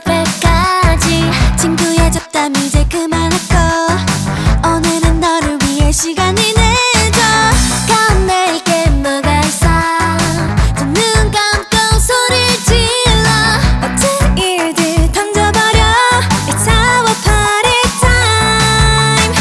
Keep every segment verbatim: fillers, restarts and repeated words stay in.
백까지 친구야 잡담 이제 그만하고 오늘은 너를 위해 시간이 늦어 건넬게 뭐가 있어 두 눈 감고 소리를 질러 어떤 일들 던져버려 It's our party time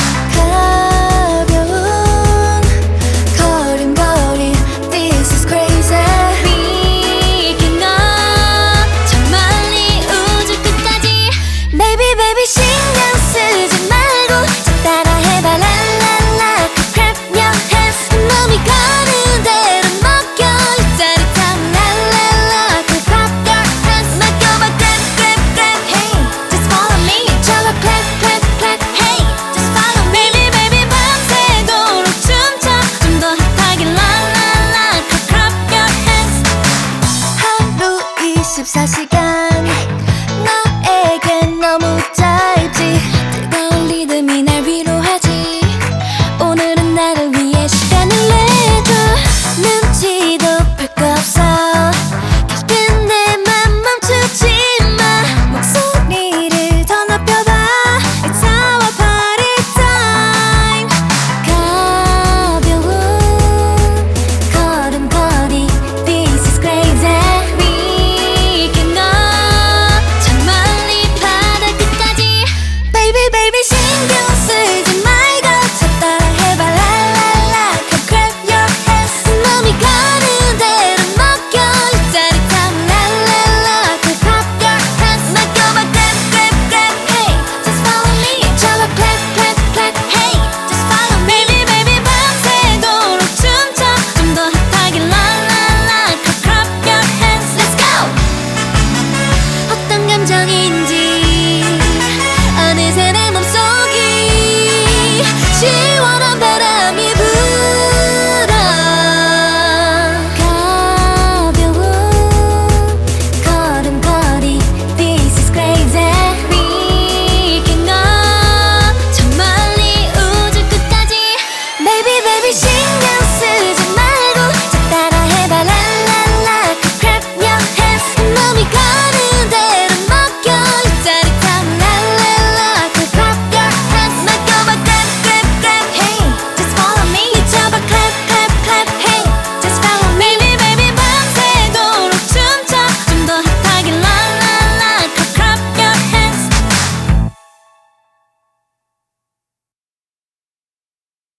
가벼운 걸음걸이 This is crazy We can go 저 멀리 우주 끝까지 Baby baby 신경 쓰지 말고 저 따라 해봐 랄랄라 Clap your hands 몸이 가는 대로 먹여 이 짜릿함 랄랄라 Clap your hands 맡겨봐 clap clap clap Hey just follow me 저거 clap clap clap Hey just follow me Baby baby 밤새도록 춤춰 좀 더 핫하게 랄랄라 Clap your hands 하루 이십사 시간